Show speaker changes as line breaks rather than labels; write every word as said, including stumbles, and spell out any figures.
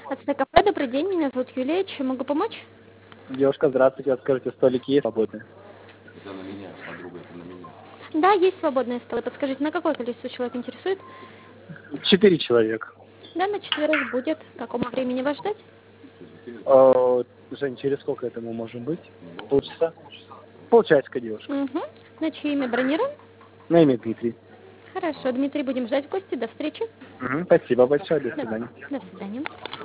Ацтек кафе, добрый день, меня зовут Юлия, чем могу помочь?
Девушка, здравствуйте, скажите, столики есть свободные?
Это на меня, подруга, это на меня.
Да, есть свободные столы. Подскажите, на какое количество человек интересует?
Четыре человека.
Да, на четверых будет. К какому времени вас ждать?
Э, Жень, через сколько это мы можем быть? Полчаса? Полчасика, девушка.
Угу. На чье имя бронируем?
На имя Дмитрий.
Хорошо, Дмитрий, будем ждать в гости. До встречи.
Мгм, спасибо большое, до
До,
свидания.
до свидания.